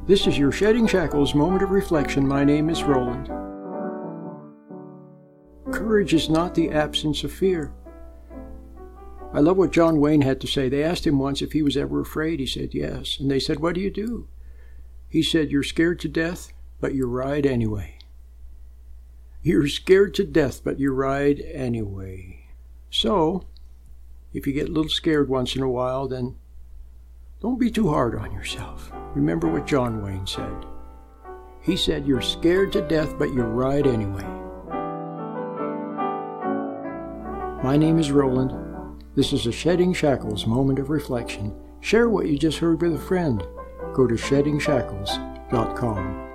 This is your Shedding Shackles moment of reflection. My name is Roland. Courage is not the absence of fear. I love what John Wayne had to say. They asked him once if he was ever afraid. He said yes. And they said, "What do you do?" He said, "You're scared to death, but you ride anyway." You're scared to death, but you ride anyway. So, if you get a little scared once in a while, then don't be too hard on yourself. Remember what John Wayne said. He said, "You're scared to death, but you ride anyway." My name is Roland. This is a Shedding Shackles moment of reflection. Share what you just heard with a friend. Go to sheddingshackles.com.